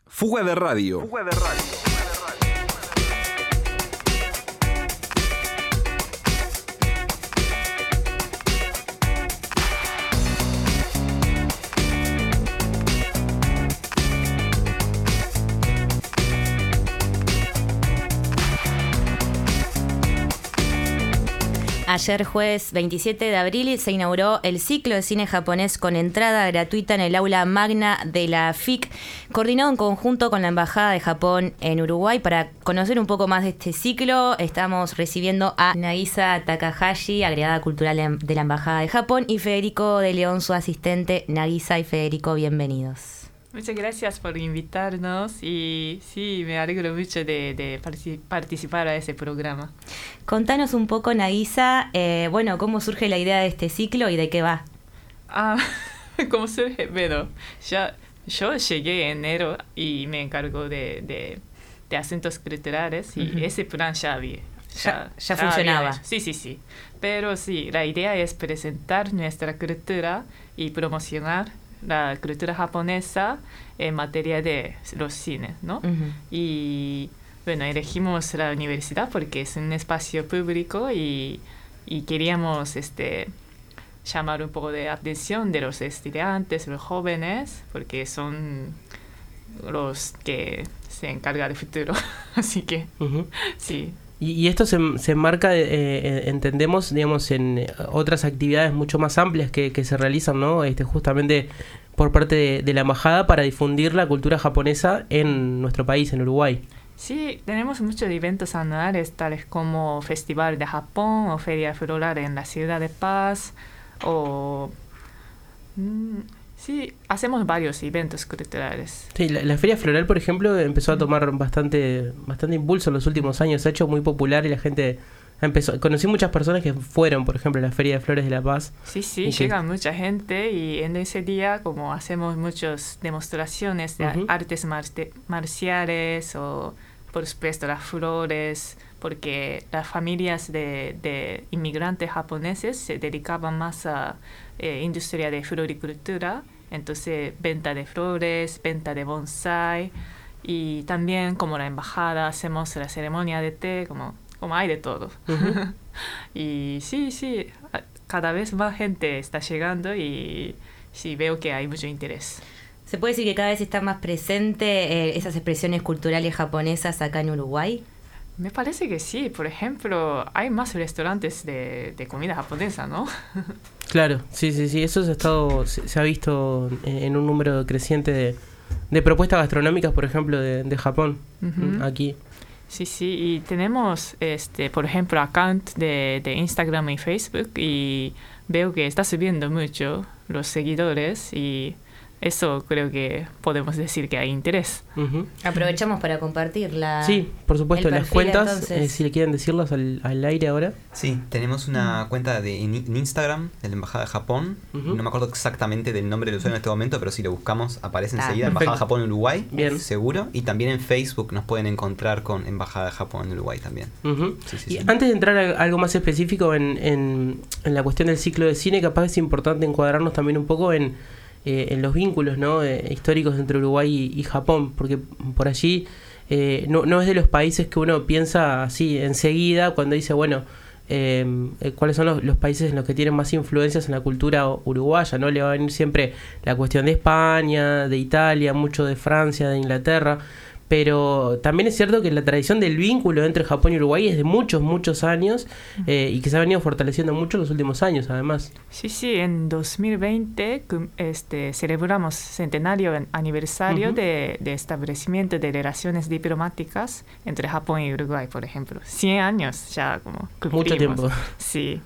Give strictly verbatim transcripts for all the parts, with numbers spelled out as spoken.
Fuga de radio. Fuga de radio. Ayer jueves veintisiete de abril se inauguró el ciclo de cine japonés con entrada gratuita en el aula magna de la F I C, coordinado en conjunto con la Embajada de Japón en Uruguay. Para conocer un poco más de este ciclo, estamos recibiendo a Nagisa Takahashi, agregada cultural de la Embajada de Japón, y Federico de León, su asistente. Nagisa y Federico, bienvenidos. Muchas gracias por invitarnos y sí, me alegro mucho de, de participar a ese programa. Contanos un poco, Nagisa, eh, bueno, cómo surge la idea de este ciclo y de qué va. Ah, ¿cómo surge? Bueno, ya, yo llegué en enero y me encargo de, de, de asuntos culturales y uh-huh. ese plan ya había. Ya, ya, ya funcionaba. Había, sí, sí, sí. Pero sí, la idea es presentar nuestra cultura y promocionar la cultura japonesa en materia de los cines, ¿no? Uh-huh. Y bueno, elegimos la universidad porque es un espacio público y, y queríamos este llamar un poco de atención de los estudiantes, los jóvenes, porque son los que se encargan del futuro. Así que, uh-huh. sí. Y, y esto se, se enmarca, eh, entendemos, digamos, en otras actividades mucho más amplias que, que se realizan, ¿no? Este, justamente por parte de, de la embajada para difundir la cultura japonesa en nuestro país, en Uruguay. Sí, tenemos muchos eventos anuales, tales como Festival de Japón o Feria Floral en la Ciudad de Paz, o... Mmm, sí, hacemos varios eventos culturales. Sí, la, la Feria Floral, por ejemplo, empezó a tomar bastante bastante impulso en los últimos años. Se ha hecho muy popular y la gente empezó. Conocí muchas personas que fueron, por ejemplo, a la Feria de Flores de La Paz. Sí, sí, llega que... mucha gente y en ese día, como hacemos muchas demostraciones de uh-huh. artes mar- marciales o, por supuesto, las flores, porque las familias de, de inmigrantes japoneses se dedicaban más a eh, industria de floricultura, entonces venta de flores, venta de bonsai, y también como la embajada hacemos la ceremonia de té, como, como hay de todo. Uh-huh. Y sí, sí, cada vez más gente está llegando y sí veo que hay mucho interés. ¿Se puede decir que cada vez está más presente eh, esas expresiones culturales japonesas acá en Uruguay? Me parece que sí. Por ejemplo, hay más restaurantes de, de comida japonesa, ¿no? Claro, sí, sí, sí. Eso se ha, estado, se, se ha visto en un número creciente de, de propuestas gastronómicas, por ejemplo, de, de Japón, uh-huh. aquí. Sí, sí. Y tenemos, este, por ejemplo, account de, de Instagram y Facebook y veo que está subiendo mucho los seguidores y... eso creo que podemos decir que hay interés. Uh-huh. Aprovechamos para compartirla. Sí, por supuesto, las cuentas, eh, si le quieren decirlas al, al aire ahora. Sí, tenemos una uh-huh. cuenta de en, en Instagram de la Embajada de Japón. Uh-huh. No me acuerdo exactamente del nombre del usuario en este momento, pero si lo buscamos aparece ah, enseguida. Embajada de Japón en Uruguay, Bien. seguro. Y también en Facebook nos pueden encontrar con Embajada de Japón en Uruguay también. Uh-huh. Sí, sí, y sí. Antes de entrar a algo más específico en, en, en la cuestión del ciclo de cine, capaz es importante encuadrarnos también un poco en... Eh, en los vínculos, ¿no? eh, históricos entre Uruguay y, y Japón, porque por allí eh, no, no es de los países que uno piensa así enseguida cuando dice, bueno, eh, eh, cuáles son los, los países en los que tienen más influencias en la cultura uruguaya, ¿no? Le va a venir siempre la cuestión de España, de Italia, mucho de Francia, de Inglaterra, pero también es cierto que la tradición del vínculo entre Japón y Uruguay es de muchos, muchos años eh, y que se ha venido fortaleciendo mucho en los últimos años, además. Sí, sí, en dos mil veinte este, celebramos centenario aniversario uh-huh. de, de establecimiento de relaciones diplomáticas entre Japón y Uruguay, por ejemplo. cien años ya como cumplimos. Mucho tiempo. Sí.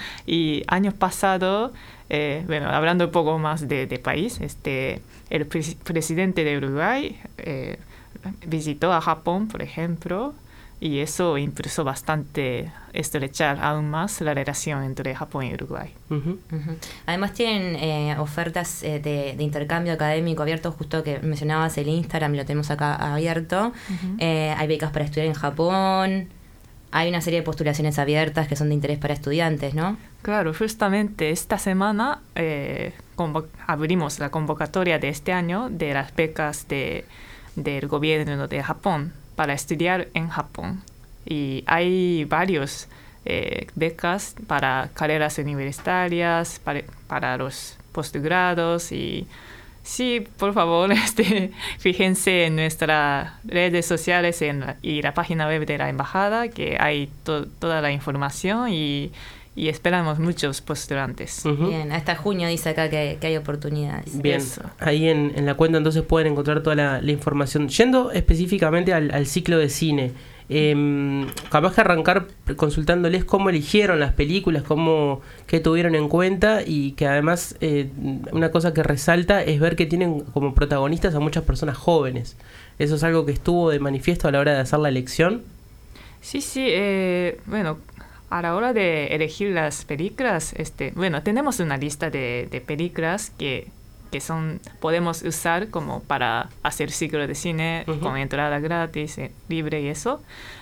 Y años pasados, eh, bueno, hablando un poco más de, de país, este, el pre- presidente de Uruguay... Eh, visitó a Japón, por ejemplo, y eso impulsó bastante estrechar aún más la relación entre Japón y Uruguay. Uh-huh. Uh-huh. Además tienen eh, ofertas eh, de, de intercambio académico abierto, justo que mencionabas el Instagram, lo tenemos acá abierto. Uh-huh. Eh, hay becas para estudiar en Japón, hay una serie de postulaciones abiertas que son de interés para estudiantes, ¿no? Claro, justamente esta semana eh, convo- abrimos la convocatoria de este año de las becas de del gobierno de Japón para estudiar en Japón. Y hay varios eh, becas para carreras universitarias, para, para los postgrados y sí, por favor, este, fíjense en nuestras redes sociales en la, y la página web de la embajada, que hay to, toda la información y, y esperamos muchos postulantes. Uh-huh. Bien, hasta junio dice acá que, que hay oportunidades. Bien, Eso. Ahí en, en la cuenta entonces pueden encontrar toda la, la información. Yendo específicamente al, al ciclo de cine, Eh, capaz que arrancar consultándoles cómo eligieron las películas, cómo, qué tuvieron en cuenta y que además eh, una cosa que resalta es ver que tienen como protagonistas a muchas personas jóvenes. ¿Eso es algo que estuvo de manifiesto a la hora de hacer la elección? Sí, sí, eh, bueno, a la hora de elegir las películas, este, bueno, tenemos una lista de, de películas que que son podemos usar como para hacer ciclo de cine uh-huh. con entrada gratis, eh, libre y eso.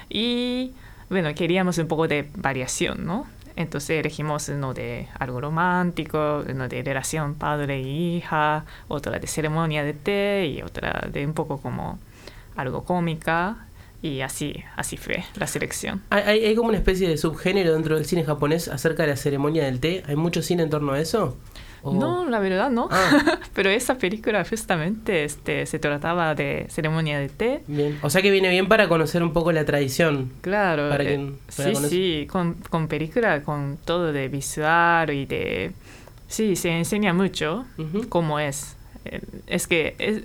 Y bueno, queríamos un poco de variación, ¿no? Entonces elegimos uno de algo romántico, uno de relación padre y hija, otra de ceremonia de té y otra de un poco como algo cómica. Y así, así fue la selección. ¿Hay, hay como una especie de subgénero dentro del cine japonés acerca de la ceremonia del té? ¿Hay mucho cine en torno a eso? ¿O? No, la verdad no. Ah. Pero esa película justamente este, se trataba de ceremonia de té. Bien. O sea que viene bien para conocer un poco la tradición. Claro. Para eh, que, para sí, conocer. sí, con, con película, con todo de visual y de... Sí, se enseña mucho uh-huh. cómo es. Eh, es que... Es,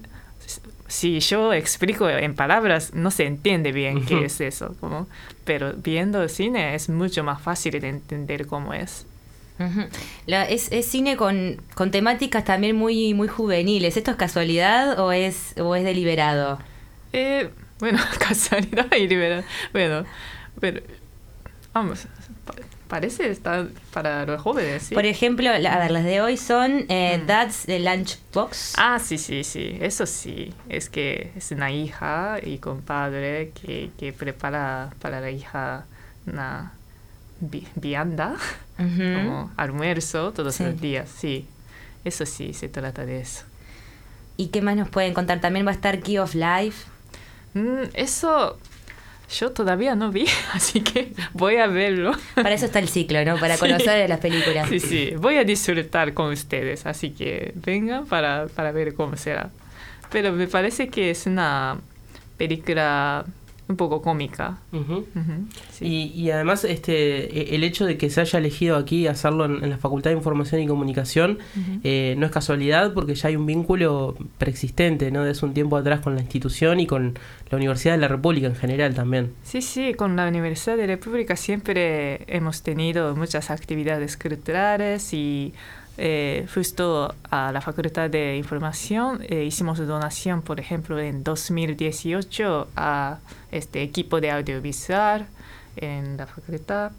si yo explico en palabras, no se entiende bien uh-huh. qué es eso. Como, pero viendo cine es mucho más fácil de entender cómo es. Uh-huh. La, es, es cine con, con temáticas también muy, muy juveniles. ¿Esto es casualidad o es, o es deliberado? Eh, bueno, casualidad y deliberado. Bueno, pero vamos... Parece estar para los jóvenes, ¿sí? Por ejemplo, la, a ver, las de hoy son eh, mm. Dad's the Lunchbox. Ah, sí, sí, sí. Eso sí. Es que es una hija y compadre que, que prepara para la hija una vi- vianda, uh-huh. como almuerzo todos sí. los días. Sí, eso sí, se trata de eso. ¿Y qué más nos pueden contar? También va a estar Key of Life. Mm, eso... Yo todavía no vi, así que voy a verlo. Para eso está el ciclo, ¿no? Para conocer sí. las películas. Sí, sí. Voy a disfrutar con ustedes, así que vengan para, para ver cómo será. Pero me parece que es una película un poco cómica. Uh-huh. Uh-huh. Sí. Y, y además este el hecho de que se haya elegido aquí hacerlo en, en la Facultad de Información y Comunicación uh-huh. eh, no es casualidad porque ya hay un vínculo preexistente, ¿no? Desde un tiempo atrás con la institución y con la Universidad de la República en general también. Sí, sí, con la Universidad de la República siempre hemos tenido muchas actividades culturales y Eh, justo a la Facultad de Información eh, hicimos donación, por ejemplo, en dos mil dieciocho a este equipo de audiovisual en la facultad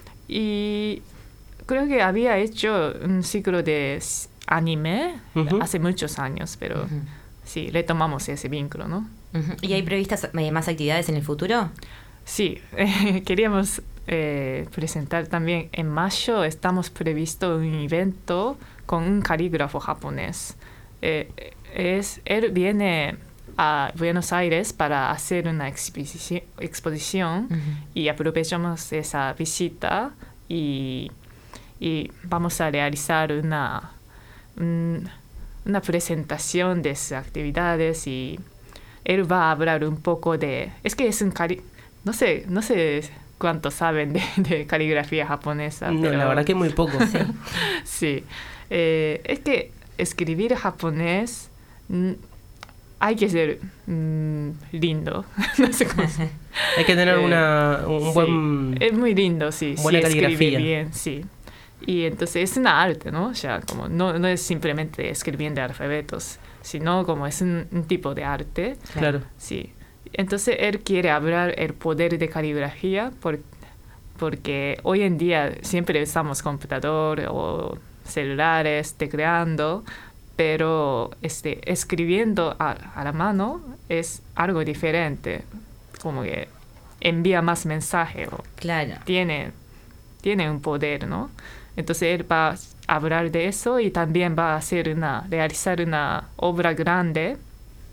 y creo que había hecho un ciclo de anime uh-huh. hace muchos años, pero uh-huh. sí, retomamos ese vínculo, ¿no? Uh-huh. ¿Y hay previstas más actividades en el futuro? Sí, eh, queríamos eh, presentar también en mayo, estamos previsto un evento con un calígrafo japonés. Eh, es, él viene a Buenos Aires para hacer una exposición, exposición uh-huh. y aprovechamos esa visita y, y vamos a realizar una, un, una presentación de sus actividades y él va a hablar un poco de... Es que es un calígrafo. No sé, no sé cuánto saben de, de caligrafía japonesa. No, pero... la verdad que muy poco. Sí, sí. Eh, es que escribir japonés mm, hay que ser mm, lindo. No sé cómo se... Hay que tener eh, una, un sí, buen... Es muy lindo, sí. Buena sí, caligrafía. Escribir bien, sí. Y entonces es una arte, ¿no? O sea, como no, no es simplemente escribiendo alfabetos, sino como es un, un tipo de arte. Claro. Sí. Entonces él quiere hablar el poder de caligrafía por, porque hoy en día siempre usamos computador o celulares tecleando, pero este, escribiendo a, a la mano es algo diferente, como que envía más mensaje o claro. tiene, tiene un poder, ¿no? Entonces él va a hablar de eso y también va a hacer una, realizar una obra grande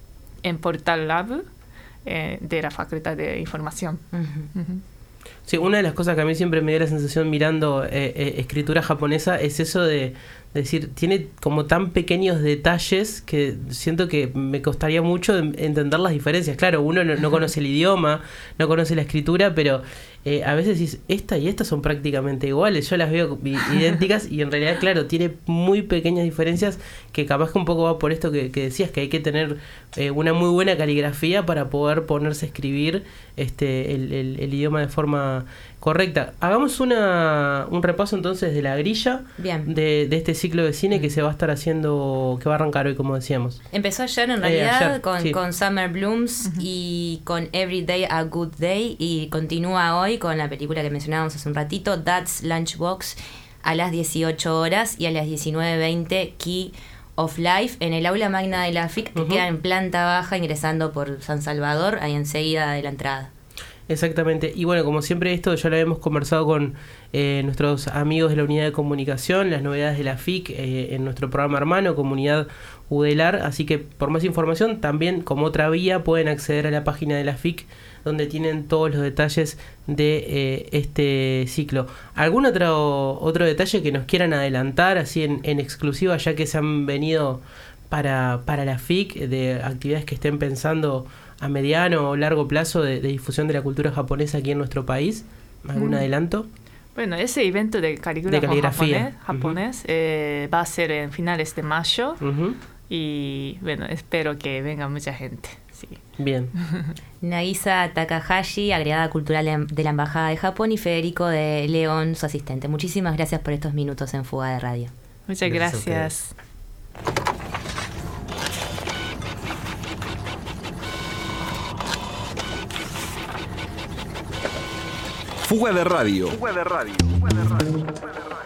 en Portal Lab eh, de la Facultad de Información. Uh-huh. Uh-huh. Sí, una de las cosas que a mí siempre me dio la sensación mirando eh, eh, escritura japonesa es eso de, de decir, tiene como tan pequeños detalles que siento que me costaría mucho entender las diferencias. Claro, uno no, no conoce el idioma, no conoce la escritura, pero eh, a veces dices, esta y esta son prácticamente iguales, yo las veo idénticas y en realidad, claro, tiene muy pequeñas diferencias que capaz que un poco va por esto que, que decías, que hay que tener eh, una muy buena caligrafía para poder ponerse a escribir este el, el, el idioma de forma correcta. Hagamos una un repaso entonces de la grilla de, de este ciclo de cine que se va a estar haciendo, que va a arrancar hoy, como decíamos. Empezó ayer en realidad eh, ayer, con, sí. con Summer Blooms uh-huh. y con Every Day a Good Day, y continúa hoy con la película que mencionábamos hace un ratito, That's Lunchbox, a las dieciocho horas, y a las diecinueve veinte Key of Life en el aula magna de la F I C, que uh-huh. queda en planta baja ingresando por San Salvador, ahí enseguida de la entrada. Exactamente, y bueno, como siempre esto ya lo habíamos conversado con eh, nuestros amigos de la unidad de comunicación, las novedades de la F I C eh, en nuestro programa hermano, Comunidad Udelar, así que por más información también como otra vía pueden acceder a la página de la F I C donde tienen todos los detalles de eh, este ciclo. ¿Algún otro otro detalle que nos quieran adelantar así en, en exclusiva, ya que se han venido para, para la F I C, de actividades que estén pensando a mediano o largo plazo de, de difusión de la cultura japonesa aquí en nuestro país? ¿Algún mm. adelanto? Bueno, ese evento de caligrafía, de caligrafía. japonés, japonés uh-huh. eh, va a ser en finales de mayo uh-huh. y bueno, espero que venga mucha gente. Sí. Bien. Nagisa Takahashi, agregada cultural de la Embajada de Japón, y Federico de León, su asistente. Muchísimas gracias por estos minutos en Fuga de Radio. Muchas gracias. gracias. Fuga de Radio. Fuga de Radio. Fuga de Radio. Fuga de radio.